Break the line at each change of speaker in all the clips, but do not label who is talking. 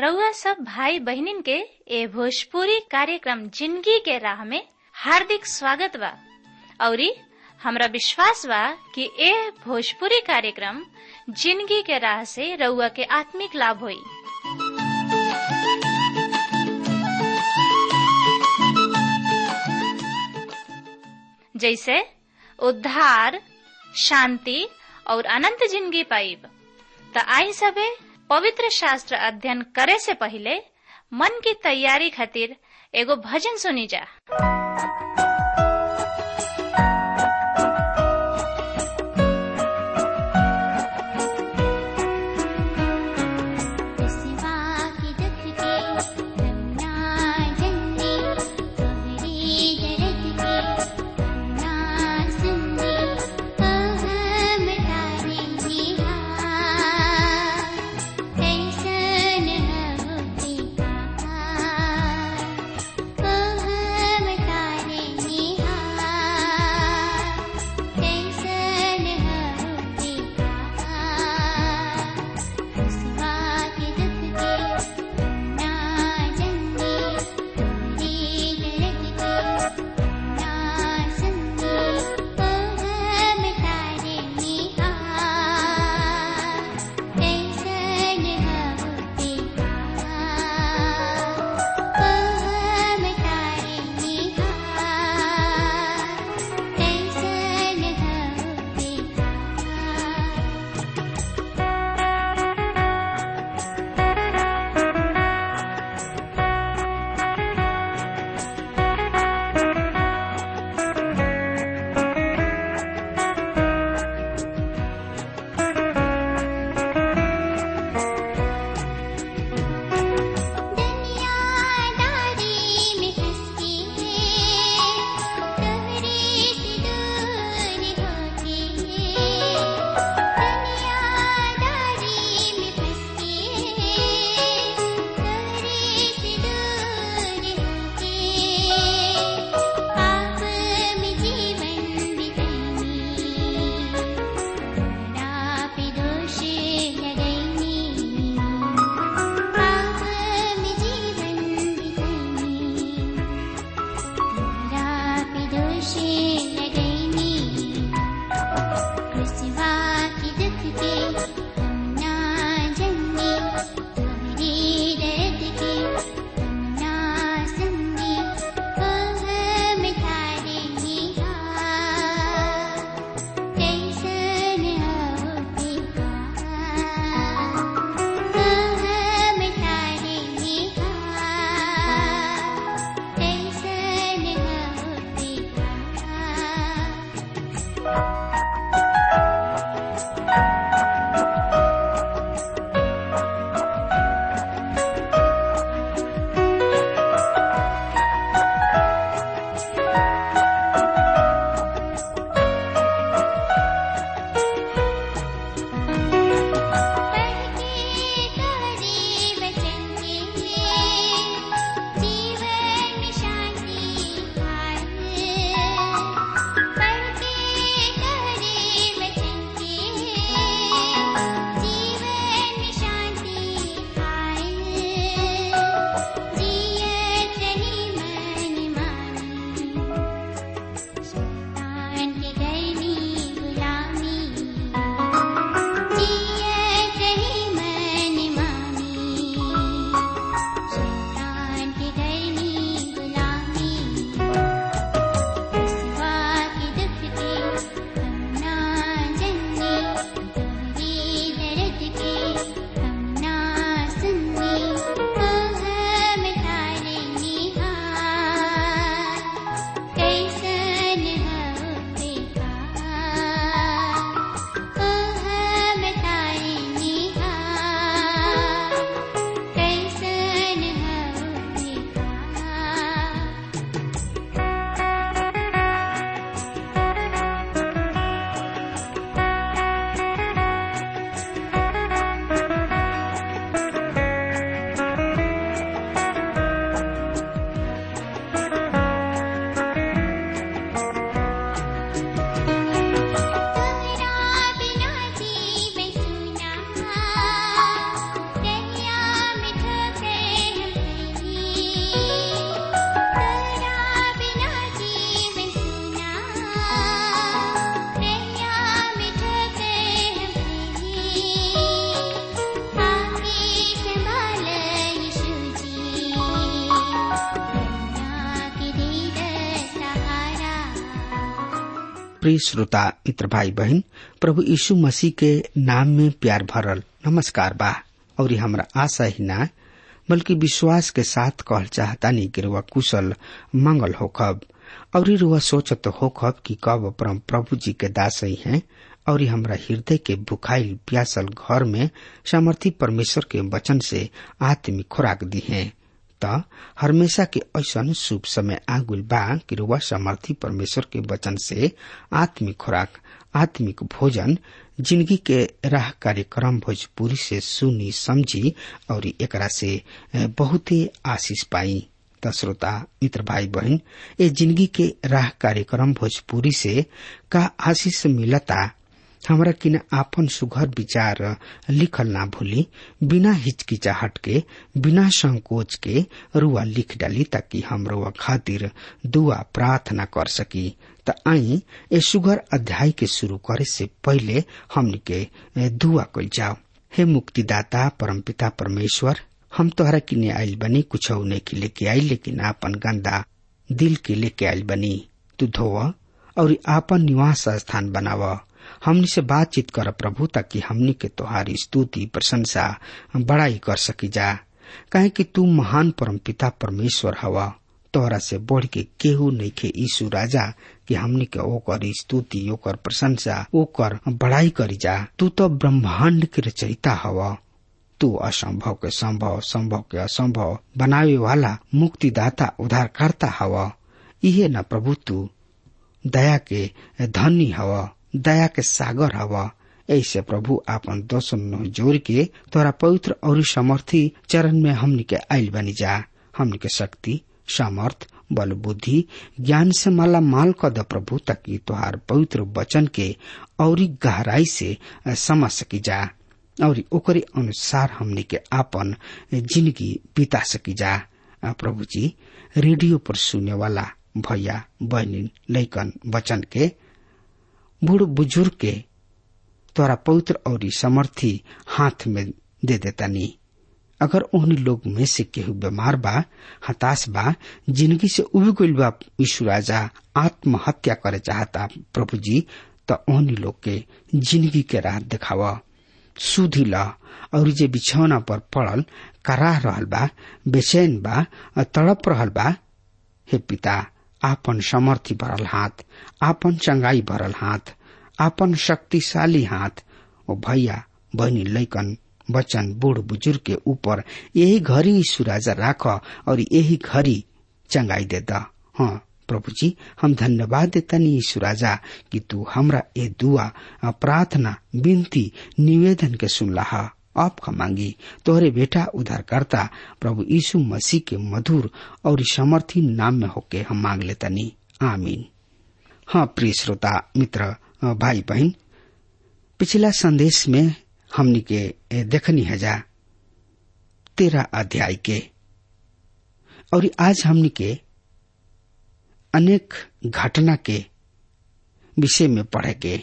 रउआ सब भाई बहनिन के ए भोजपुरी कार्यक्रम जिंदगी के राह में हार्दिक स्वागत बा। औरी हमरा विश्वास बा कि ए भोजपुरी कार्यक्रम जिंदगी के राह से रउआ के आत्मिक लाभ होई। जैसे उद्धार, शांति और अनंत जिंदगी पाइब। त आई सबे पवित्र शास्त्र अध्ययन करे से पहले मन की तैयारी खातिर एगो भजन सुनी जा।
मैं प्रिय श्रोता मित्र भाई बहन, प्रभु यीशु मसीह के नाम में प्यार भरल नमस्कार बा। और हमरा आशा ही ना बल्कि विश्वास के साथ कहल चाहतानी कि रुआ कुशल मंगल होखब और रुआ सोचत होखब कि कब परम प्रभु जी के दास ही हैं और हमरा हृदय के भुखाइल प्यासल घर में सामर्थी परमेश्वर के वचन से आत्मिक खुराक दी है। त हमेशा के ऐसन शुभ समय आगुल बा कि रुआ सामर्थी परमेश्वर के वचन से आत्मिक खुराक, आत्मिक भोजन, जिंदगी के राह कार्यक्रम भोजपुरी से सुनी समझी और एकरा से बहुते आशीष पाई। त श्रोता मित्र भाई बहन, ए जिंदगी के राह कार्यक्रम भोजपुरी से का आशीष मिलता हमरा किन आपन सुघर विचार लिखल ना भूली। बिना हिचकिचाहट के, बिना संकोच के रुआ लिख डाली ताकि हम रुआ खातिर दुआ प्रार्थना कर सकी। त आई ए सुघर अध्याय के शुरू करे से पहले हमनी के दुआ कइल जाओ। हे मुक्तिदाता परमपिता परमेश्वर, हम तोहरा किने आइल बनी, कुछ नहीं लेके आई लेकिन आपन गंदा दिल के लेके आइल बनी। तू धोव और आपन निवास स्थान बनाव। हमनी से बातचीत कर प्रभु, ताकि हमनी के तोहारी स्तुति प्रशंसा बड़ाई कर सकी जा। काहे कि तू महान परमपिता परमेश्वर हवा। तोहरा से बढ़ के केहू नइखे यीशु राजा कि हमनी के ओकर स्तुति, ओकर प्रशंसा, ओकर बड़ाई करी जा। तू तो ब्रह्मांड के रचयिता हवा। तू असंभव के संभव, संभव के असंभव बनावे वाला मुक्तिदाता, उद्धारकर्ता हवा। इहे न प्रभु तू दया के धनी हवा, दया के सागर हवा। ऐसे प्रभु आपन दोसन जोड़ के तोरा पवित्र और समर्थी चरण में हमनी के आइल बनी जा। हमनी के शक्ति, सामर्थ, बल, बुद्धि, ज्ञान से माला माल कर द प्रभु, ताकि तोहार पवित्र वचन के और गहराई से समझ सकी जा और ओकरे अनुसार हमनी के आपन जिंदगी बिता सकी जा। प्रभु जी, रेडियो पर सुने वाला भैया बहनी लइकन वचन के, बूढ़ बुजुर्ग के तोरा पवित्र और समर्थी हाथ में दे देतानी। अगर उन्हीं लोग में से केहू बीमार बा, हताश बा, जिंदगी से उब गइल बा, यीशु राजा आत्महत्या करे चाहता प्रभु जी, तो उन्हीं लोग के जिंदगी के राह दिखावा, सुधी ला। और जे बिछौना पर पड़ल कराह रहल बा, बेचैन बा, तड़प रहल बा, हे पिता आपन समर्थी भरल हाथ, आपन चंगाई भरल हाथ, आपन शक्तिशाली हाथ ओ भैया बहनी लइकन बच्चन बूढ़ बुजुर्ग के ऊपर यही घड़ी यीशु राजा राख और यही घड़ी चंगाई दे दा। हाँ प्रभु जी, हम धन्यवाद देतानी यीशु राजा कि तू हमरा ए दुआ, प्रार्थना, विनती, निवेदन के सुनला। आपका मांगी तोहरे बेटा उद्धारकर्ता प्रभु यीशु मसीह के मधुर और समर्थी नाम में होके हम मांग लेतानी, आमीन। हाँ प्रिय श्रोता मित्र भाई बहन, पिछला संदेश में हमनी के देखनी है जा 13 अध्याय के, और आज हमनी के अनेक घटना के विषय में पढ़े के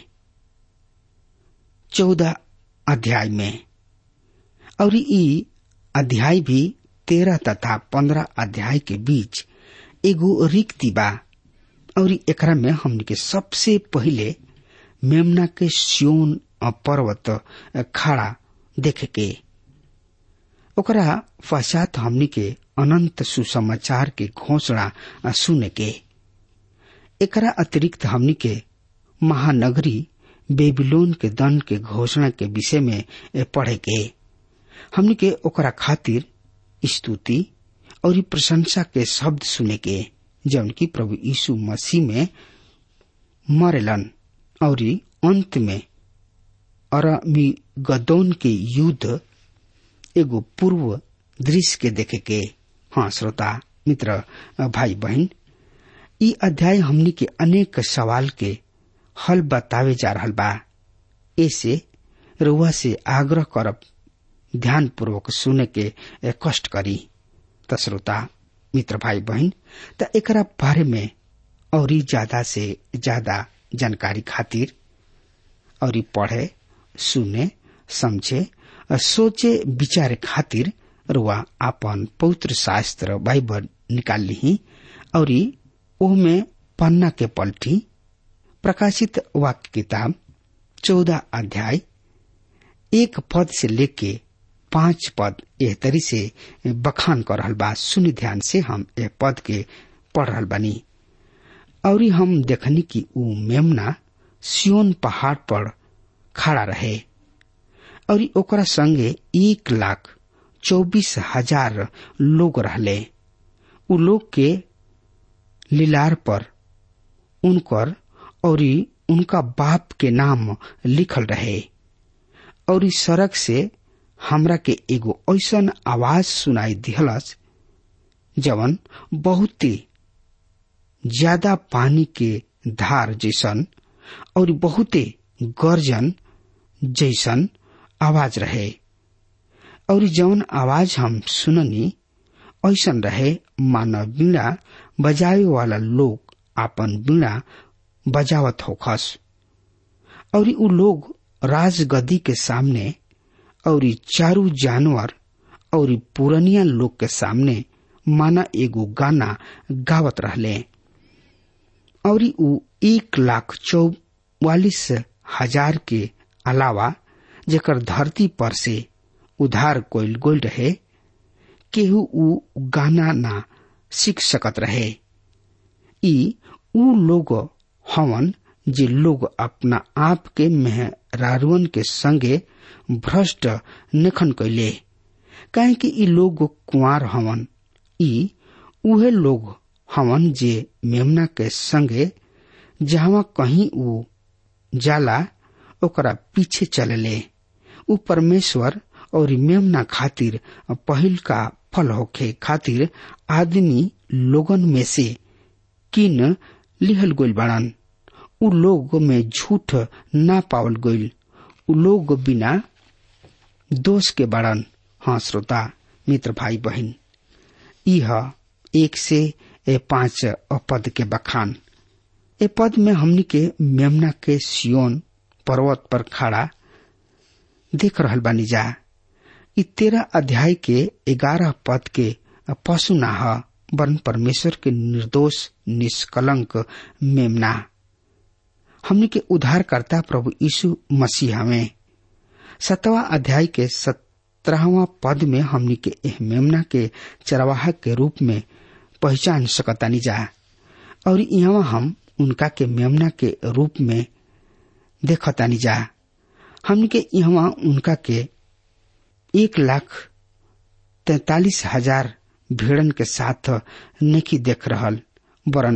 14 अध्याय में, और ई अध्याय भी 13 तथा 15 अध्याय के बीच एगो रिक्ति बा। और एकरा में हमनी के सबसे पहले मेमना के सियोन पर्वत खड़ा देखे के, ओकरा पश्चात हमनी के अनंत सुसमाचार के घोषणा सुने के। एकरा अतिरिक्त हमनी के महानगरी बेबीलोन के दंड के घोषणा के विषय में पढ़े के। हमनी के ओकरा खातिर स्तुति और प्रशंसा के शब्द सुने के, जौन की प्रभु यीशु मसीह में मरेलन और अंत में अरमीगदोन के युद्ध एगो पूर्व दृश्य के देखे के। हाँ श्रोता मित्र भाई बहन, ई अध्याय हमनी के अनेक सवाल के हल बतावे जा रहल बा। ऐसे रउआ से आग्रह करब ध्यान पूर्वक सुने के कष्ट करी। त श्रोता मित्र भाई बहन, त एकरा बारे में और ज्यादा से ज्यादा जानकारी खातिर और पढ़े, सुने, समझे, सोचे, विचारे खातिर रुआ आपन पवित्र शास्त्र बाइबल निकाल ली और ओमे पन्ना के पलटी प्रकाशित वाक्य किताब 14 अध्याय 1 पद से लेके 5 पद एह तरी से बखान कर रहल बा। सुनि ध्यान से, हम ए पद के पढ़ रहल बानी। और हम देखनी कि ऊ मेमना सियोन पहाड़ पर खड़ा रहे और ओकरा संगे 1,24,000 लोग रहले। उ लोग के लीलार पर उनकर और उनका बाप के नाम लिखल रहे। और सड़क से हमरा के एगो ऐसन आवाज सुनाई दिहलस जवन बहुत ज्यादा पानी के धार जैसन और बहुते गर्जन जैसन आवाज रहे। और जवन आवाज हम सुननी ऐसन रहे मानो बीड़ा बजावे वाला लोग आपन बीड़ा बजावत होखस। और उ लोग राजगद्दी के सामने और चारू जानवर और पुरनिया लोग के सामने माना एगो गाना गावत रहले। और उ 1,44,000 के अलावा जेकर धरती पर से उधार कोइल गोल रहे, केहू उ गाना ना सीख सकत रहे। ई उ लोग हवन जे लोग अपना आप के मेहरारुअन के संगे भ्रष्ट निखन कैले, काहे कि ई लोग कुंवार हवन। ई उहे लोग हवन जे मेमना के संगे जहां कहीं उ जाला ओकरा पीछे चलले। उ परमेश्वर और मेमना खातिर पहिल का फल होखे खातिर आदमी लोगन में से किन लिहल गइल बाड़न। उ लोग में झूठ ना पावल गइल। उ लोग बिना दोष के बाड़न। हाँ श्रोता मित्र भाई बहन, यह 1 से 5 पद के बखान। ए पद में हमनी के मेमना के सियोन पर्वत पर खड़ा देख रहल बानी जा। इ 13 अध्याय के 11 पद के पशु ना ह, वरन परमेश्वर के निर्दोष निष्कलंक मेमना हमनी के उद्धारकर्ता प्रभु यीशु मसीह हमें। 7वां अध्याय के 17वां पद में हमनी के एह मेमना के चरवाहक के रूप में पहचान सकतानी जा। और यहाँ हम उनका के मेमना के रूप में देखतानी जा। हमनी के यहाँ उनका के 1,43,000 भेड़न के साथ नहीं देख रहल, वरन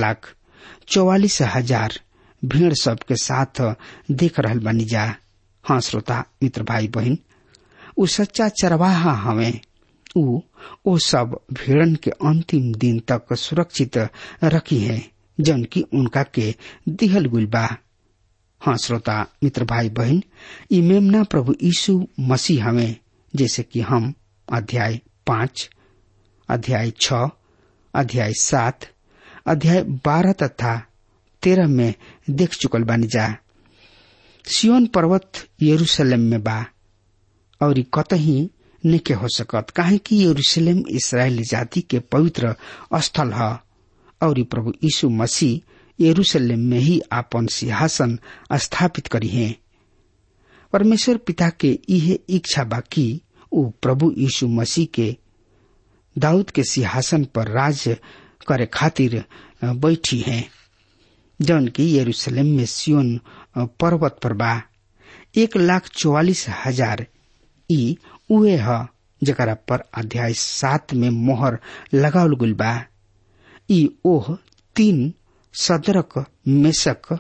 1,44,000 भेड़ सब के साथ देख रहल बानी जा। हाँ श्रोता मित्र भाई बहन, उ सच्चा चरवाहा हमें। ओ सब भेड़न के अंतिम दिन तक सुरक्षित रखी है जन की उनका के दिहल गुल बा। हाँ श्रोता मित्र भाई बहन, ई मेमना प्रभु यीशु मसीह हमें, जैसे कि हम अध्याय 5, अध्याय 6, अध्याय 7, अध्याय 12 तथा 13 में देख चुकल बानी जा। सियोन पर्वत यरूशलेम में बा और कतही नहीं हो सकत, काहे कि यरूशलेम इस्राएली जाति के पवित्र स्थल है और प्रभु यीशु मसीह यरूशलेम में ही आपन सिंहासन स्थापित करी है। परमेश्वर पिता के यह इच्छा बा कि वो प्रभु यीशु मसीह के दाऊद के सिंहासन पर राज करे खातिर बैठी है, जौन की यरूशलेम में सियोन पर्वत पर बा। 1,44,000 ई उहे ह जकरा पर अध्याय 7 में मोहर लगावल गुल बा। ई ओह 3 सदरक मेसक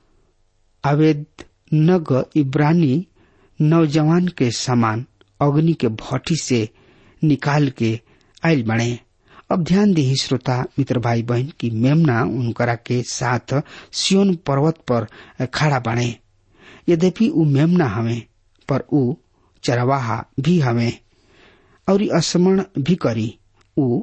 अबेदनग इब्रानी नौजवान के समान अग्नि के भट्टी से निकाल के आयल बने। अब ध्यान दी श्रोता मित्र भाई बहन की मेमना उनकरा के साथ सियोन पर्वत पर खड़ा बने। यद्यपि उ मेमना हमें, पर उ चरवाहा भी हमें और स्मरण भी करी। उ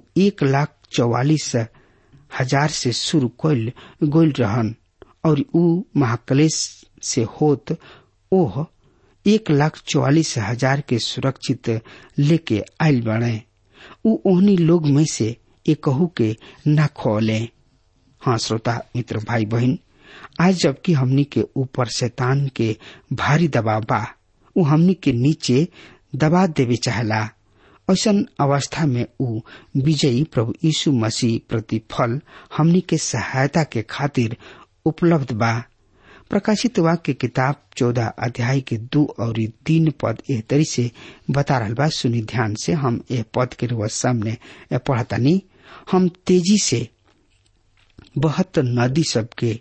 1,44,000 से शुरू कइल गोल रहन और उ महाक्लेश से होत ओह 1,44,000 के सुरक्षित लेके आयल बने। उ ओहनी लोग में से एकहू के न खोले। हाँ श्रोता मित्र भाई बहन, आज जबकि हमनी के ऊपर शैतान के भारी दबाव बा, उ हमनी के नीचे दबा देवे चाहला। ऐसन अवस्था में उ विजयी प्रभु यीशु मसीह प्रतिफल हमनी के सहायता के खातिर उपलब्ध बा। प्रकाशित वाक्य किताब 14 अध्याय के 2 और 3 पद एह तरी से बता रहल बा। सुनी ध्यान से, हम ए पद के रुआ सामने पढ़तानी। हम तेजी से बहत नदी सबके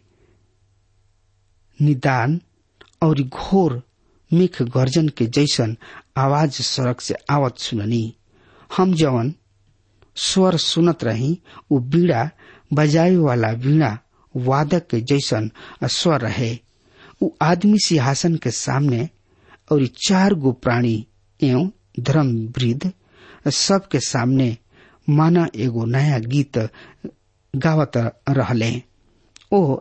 निदान और घोर मेघ गर्जन के जैसन आवाज सड़क से आवत सुननी। हम जवन स्वर सुनत रही उ बीड़ा बजावे वाला बीड़ा वादक के जैसन स्वर रहे। उ आदमी सिंहासन के सामने और 4 गो प्राणी एवं धर्म वृद्ध सब के सामने माना एगो नया गीत गावत रहले। ओ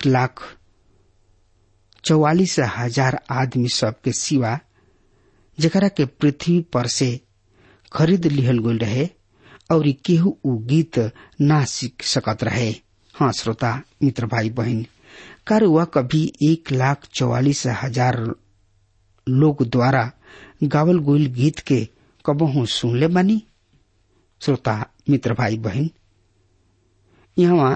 1,44,000 आदमी सब के सिवा जकरा के पृथ्वी पर से खरीद लिहल गई रहे और केहू उ गीत ना सीख सकत रहे। हाँ श्रोता मित्र भाई बहन, कारवा कभी 1,44,000 लोग द्वारा गावल गईल गीत के कबहू सुनले बानी? श्रोता मित्र भाई बहन, यहाँ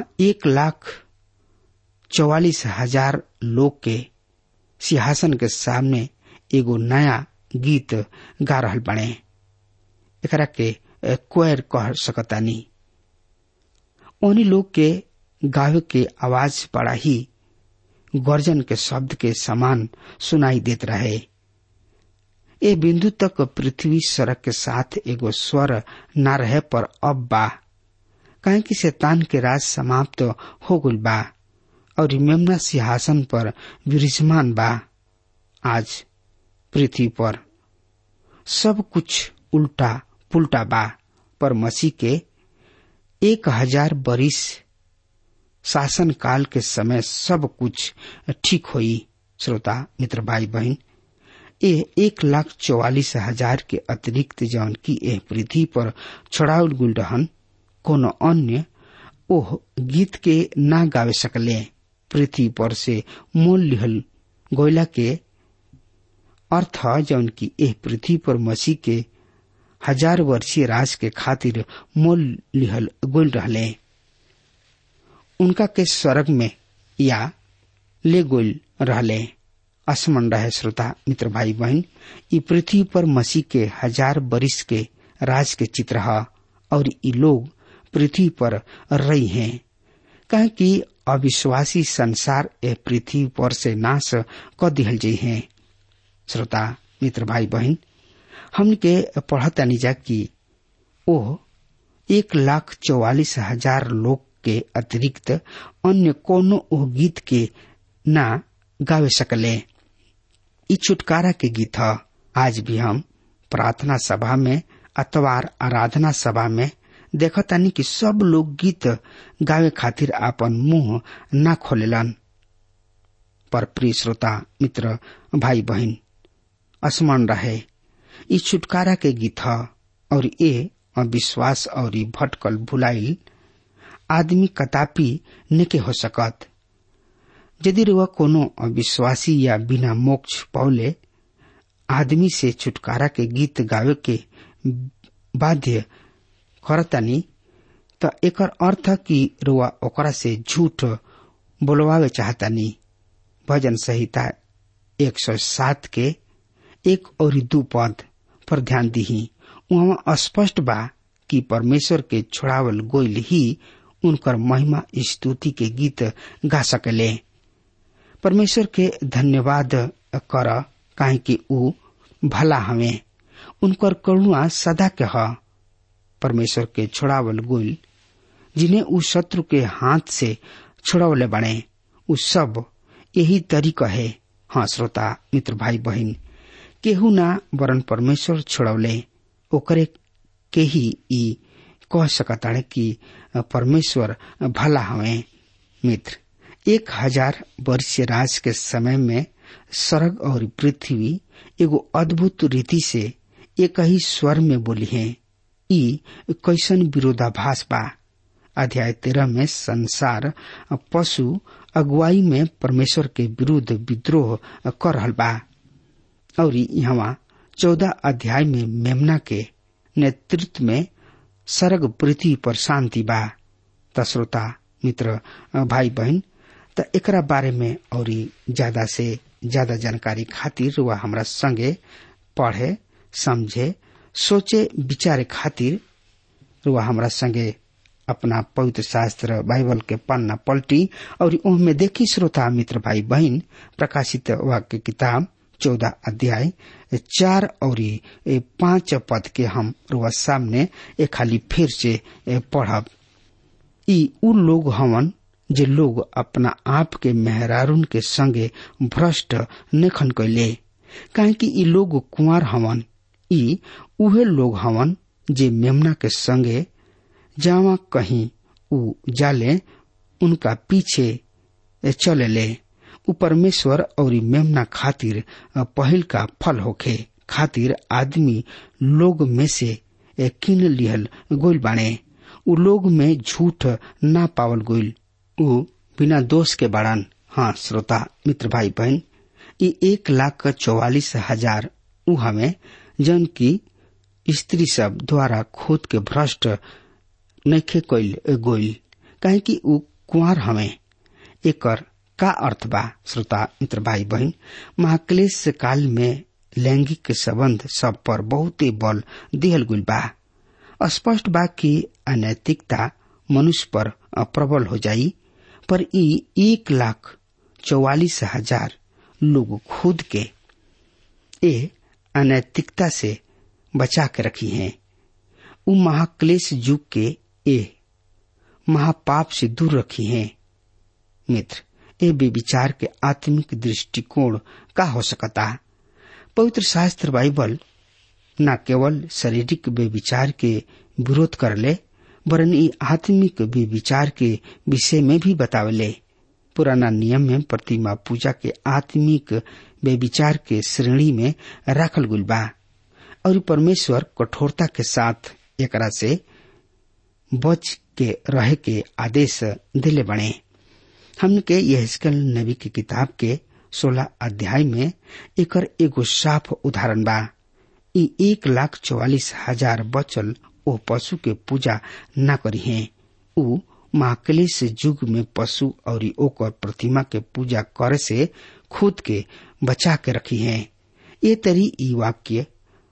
1,44,000 लोग के सिंहासन के सामने एगो नया गीत गा रहल बने। एकरा के क्वायर कह सकतानी। उन्हीं लोग के गावे के आवाज बड़ा ही गर्जन के शब्द के समान सुनाई देत रहे। ए बिंदु तक पृथ्वी सड़क के साथ एगो स्वर न रहे, पर अब बा, काहे कि शैतान के राज समाप्त हो गइल बा और मेमना सिंहासन पर विराजमान बा। आज पृथ्वी पर सब कुछ उल्टा पुल्टा बा, पर मसीह के 1000 बरिस शासन काल के समय सब कुछ ठीक होई। श्रोता मित्र भाई बहन, 1,44,000 के अतिरिक्त जौन की एह पृथ्वी पर छड़ाउल गुल रहन, कोनो अन्य ओह गीत के ना गावे सकले। पृथ्वी पर से मोल लिहल गोयला के अर्थ जौन की एह पृथ्वी पर मसीह के 1000 वर्षीय राज के खातिर मोल लिहल गोल रहले। उनका के स्वर्ग में या ले गोल रहले आसमान रहे। श्रोता मित्र भाई बहन, ई पृथ्वी पर मसीह के 1000 बरिस के राज के चित्र है और ई लोग पृथ्वी पर रही हैं, कहे कि अविश्वासी संसार ए पृथ्वी पर से नाश कर दिहल जाइ हैं। श्रोता मित्र भाई बहन, हमके पढ़ता निजा कि ओ 1,44,000 लोग के अतिरिक्त अन्य कोनो ओ गीत के ना गावे सकले। ई छुटकारा के गीत है। आज भी हम प्रार्थना सभा में अथवा आराधना सभा में देखतानी कि सब लोग गीत गावे खातिर आपन मुंह ना खोलेलन। पर प्रिय श्रोता मित्र भाई बहन, स्मरण रहे, ई छुटकारा के गीत है और ये अविश्वास और भटकल भुलाइल आदमी कदापि नेके हो सकत। यदि वह कोनो अविश्वासी या बिना मोक्ष पौले आदमी से छुटकारा के गीत गावे के बाध्य करतानी, तो एकर अर्थ कि रुआ ओकरा से झूठ बोलवावे चाहतानी। भजन संहिता 107 के 1 और 2 पद पर ध्यान दीही। वहाँ स्पष्ट बा कि परमेश्वर के छोड़ावल गोइल ही उनकर महिमा स्तुति के गीत गा सकेले। परमेश्वर के धन्यवाद कर, काहे कि ऊ भला हवे, उनकर करुणा सदा के ह। परमेश्वर के छोड़ावल गोइल जिन्हें ऊ शत्रु के हाथ से छोड़ावले बने, ऊ सब यही तरीका है। हाँ श्रोता मित्र भाई बहन, केहू ना वरन परमेश्वर छोड़ावले ओकरे के ही ई कह सकता कि परमेश्वर भला हवे। मित्र, 1000 वर्षीय राज के समय में स्वर्ग और पृथ्वी एगो अद्भुत रीति से एक ही स्वर में बोली है। ई कैसन विरोधाभास बा। अध्याय 13 में संसार, पशु अगुवाई में परमेश्वर के विरुद्ध विद्रोह कर रहल बा। और यहाँ 14 अध्याय में मेमना के नेतृत्व में सरग पृथ्वी पर शांति बा। त श्रोता मित्र भाई बहन, त एकरा बारे में और ज्यादा से ज्यादा जानकारी खातिर वह हमरा संगे पढ़े, समझे, सोचे, विचारे खातिर वह हमरा संगे अपना पवित्र शास्त्र बाइबल के पन्ना पलटी और उनमें देखी श्रोता मित्र भाई बहन प्रकाशित वाक्य किताब 14 अध्याय 4 और 5 पद के हम रुआ सामने एक खाली फिर से पढ़ब। ई उ लोग हवन जे लोग अपना आप के मेहरारून के संगे भ्रष्ट नेखन कैले, काहे कि ई लोग कुंवार हवन। ई उहे लोग हवन जे मेमना के संगे जावा कहीं उ जाले उनका पीछे चले ले। उ परमेश्वर और मेमना खातिर पहल का फल होखे खातिर आदमी लोग में से किन लिहल गोइल बाणे। उ लोग में झूठ ना पावल गोइल, उ बिना दोष के बाड़न। हाँ श्रोता मित्र भाई बहन, ये 1,44,000 उ हमें जन की स्त्री सब द्वारा खुद के भ्रष्ट नइखे कइल गोइल, काहे कि उ कुंवार हमें। एकर का अर्थ बा श्रोता मित्र भाई बहन? महाक्लेश काल में लैंगिक संबंध सब पर बहुते बल दिहल गइल बा। स्पष्ट बा कि अनैतिकता मनुष्य पर प्रबल हो जाई, पर ई 1,44,000 लोग खुद के ए अनैतिकता से बचा के रखी हैं। उ महाक्लेश युग के ए महापाप से दूर रखी हैं। मित्र, ए बेविचार के आत्मिक दृष्टिकोण का हो सकता? पवित्र शास्त्र बाइबल न केवल शारीरिक बेविचार के विरोध करले, वरन ई आत्मिक बेविचार के विषय में भी बतावले। पुराना नियम में प्रतिमा पूजा के आत्मिक बेविचार के श्रेणी में रखल गुल बा और परमेश्वर कठोरता के साथ एकरा से बच के रहे के आदेश दिले बने। हमके यहेजकेल नबी की किताब के 16 अध्याय में एकर एगो साफ उदाहरण बा। ई 1,44,000 बचल ओ पशु के पूजा न करी हैं। उ महाक्लेश युग में पशु और ओकर प्रतिमा के पूजा करे से खुद के बचा के रखी हैं। ये तरी ई वाक्य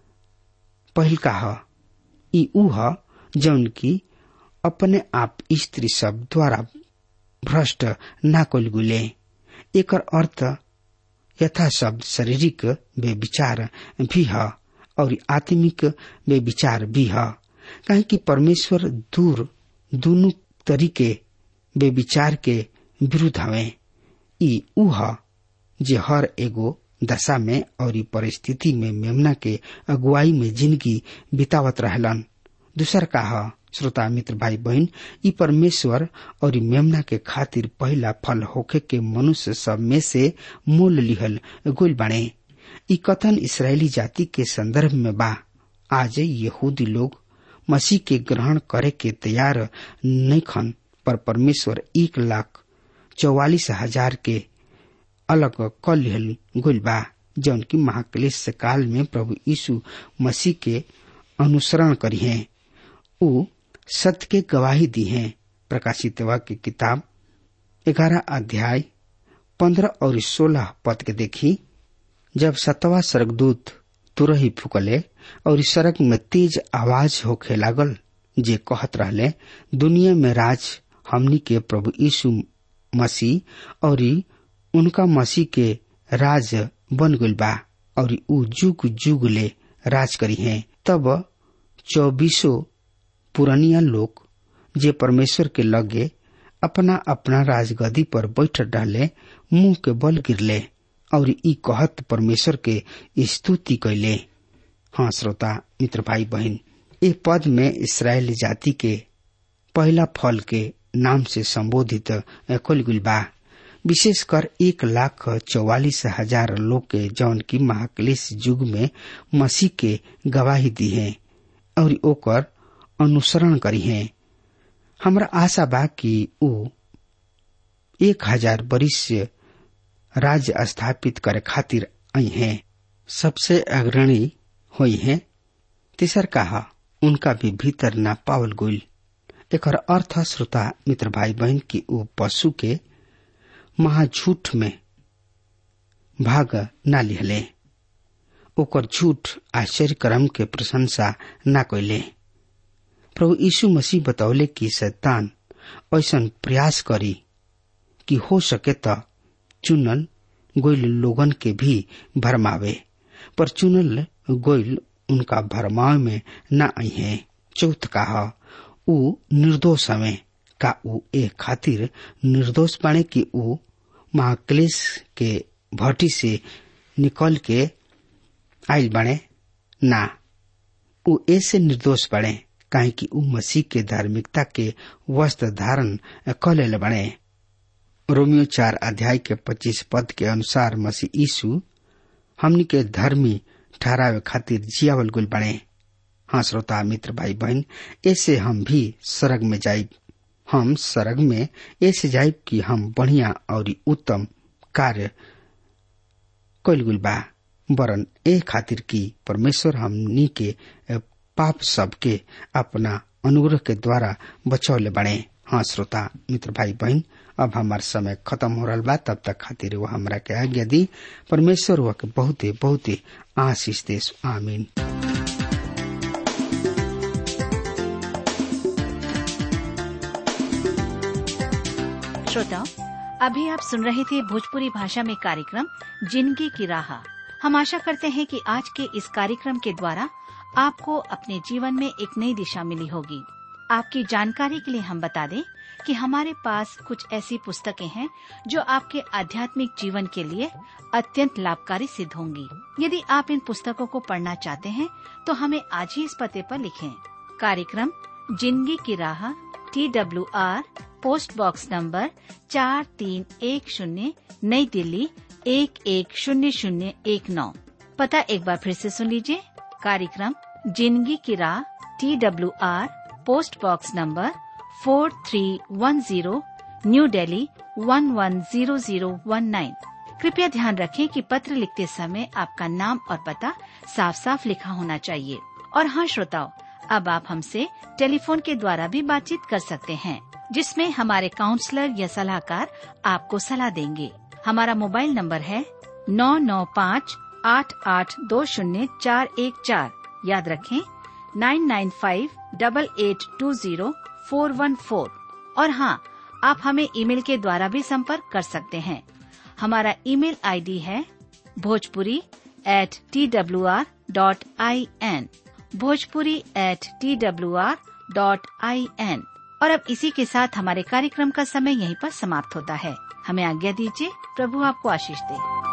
पहल का ह। ई उ ह जौन की अपने आप स्त्री सब द्वारा भ्रष्ट न कइल गुले। एकर अर्थ यथा शब्द शारीरिक बेविचार भी है और आत्मिक बेविचार भी है, काहे कि परमेश्वर दूर दोनों तरीके बेविचार के विरुद्ध हवे। ई उ ह जे हर एगो दशा में और परिस्थिति में मेमना के अगुवाई में जिंदगी बितावत रहलन। दूसर का ह श्रोता मित्र भाई बहन, ई परमेश्वर और मेमना के खातिर पहला फल होखे के मनुष्य सब में से मोल लिहल गोइल बाणे। ई कथन इस्राएली जाति के संदर्भ में बा। आज यहूदी लोग मसीह के ग्रहण करे के तैयार नहीं खन, पर परमेश्वर 1,44,000 के अलग क लिहल गोइल बा, जौन की महाक्लेश काल में प्रभु यीशु मसीह के अनुसरण करी है। उ सत्य के गवाही दी है। प्रकाशित वाक्य की किताब 11 अध्याय 15 और 16 पद के देखी। जब 7वां स्वर्गदूत तुरही फुकले और सड़क में तेज आवाज होखे लागल, जे कहत रहले, दुनिया में राज हमनी के प्रभु यीशु मसीह और उनका मसीह के राज बन गइल बा और उ जुग जुग ले राज करी है। तब 24 पुरानिया लोग जे परमेश्वर के लगे अपना अपना राजगद्दी पर बैठ रहले, मुंह के बल गिरले और ई कहत परमेश्वर के स्तुति कैले। हाँ श्रोता मित्र भाई बहन, ए पद में इस्राएल जाति के पहला फल के नाम से संबोधित कइल गइल बा। विशेषकर 1,44,000 लोग के जौन की महाक्लेश युग में मसीह के गवाही दी है और ओकर अनुसरण करी है। हमरा आशा बा कि उ 1000 वर्ष से राज्य स्थापित करे खातिर आई हैं, सबसे अग्रणी हुई हैं। तीसर कहा उनका भी भीतर न पावल गुल। एक अर्थ श्रोता मित्र भाई बहन की वो पशु के महाझूठ में भाग न लिहले, ओकर झूठ आश्चर्य क्रम के प्रशंसा न कोइले। प्रभु यीशु मसीह बतौले कि शैतान ऐसन प्रयास करी कि हो सके त चुनल गोइल लोगन के भी भरमावे, पर चुनल गोइल उनका भरमाव में न आई है। चौथ कहा ऊ निर्दोष हमें का ऊ ए खातिर निर्दोष बने कि ऊ महाक्लेश के भट्टी से निकल के आइल बने ना, ऊ ऐसे निर्दोष बने काहे कि ऊ मसीह के धार्मिकता के वस्त्र धारण कलेल बने। रोमियो 4 अध्याय के 25 पद के अनुसार मसीह यीशु हमनी के धर्मी ठहरावे खातिर जियावल गुल बने। हाँ श्रोता मित्र भाई बहन, ऐसे हम भी सरग में जाइब। हम सरग में ऐसे जाइब कि हम बढ़िया और उत्तम कार्य कइल गुल बा, वरन ए खातिर की परमेश्वर हमनी के पाप सब के अपना अनुग्रह के द्वारा बचौले बने। हाँ श्रोता मित्र भाई बहन, अब हमार समय खत्म हो रहा बा, तब तक खातिर वो हमरा के आज्ञा दी। परमेश्वर वह के बहुते बहुते आशीष देश। आमीन।
श्रोताओं, अभी आप सुन रहे थे भोजपुरी भाषा में कार्यक्रम जिंदगी की राह। हम आशा करते हैं कि आज के इस कार्यक्रम के द्वारा आपको अपने जीवन में एक नई दिशा मिली होगी। आपकी जानकारी के लिए हम बता दें कि हमारे पास कुछ ऐसी पुस्तकें हैं जो आपके आध्यात्मिक जीवन के लिए अत्यंत लाभकारी सिद्ध होंगी। यदि आप इन पुस्तकों को पढ़ना चाहते हैं तो हमें आज ही इस पते पर लिखें। कार्यक्रम जिंदगी की राह, TWR, पोस्ट बॉक्स नंबर 4310, नई दिल्ली 110019। पता एक बार फिर से सुन लीजिए। कार्यक्रम जिंदगी की राह, TWR, post box number 4310, new Delhi 110019। कृपया ध्यान रखें कि पत्र लिखते समय आपका नाम और पता साफ साफ लिखा होना चाहिए। और हाँ श्रोताओं, अब आप हमसे टेलीफोन के द्वारा भी बातचीत कर सकते हैं, जिसमें हमारे काउंसलर या सलाहकार आपको सलाह देंगे। हमारा मोबाइल नंबर है 9958820414। याद रखें 9958820414। और हाँ, आप हमें ईमेल के द्वारा भी संपर्क कर सकते हैं। हमारा ईमेल आईडी है bhojpuri@twr.in, bhojpuri@twr.in। और अब इसी के साथ हमारे कार्यक्रम का समय यहीं पर समाप्त होता है। हमें आज्ञा दीजिए। प्रभु आपको आशीष दे।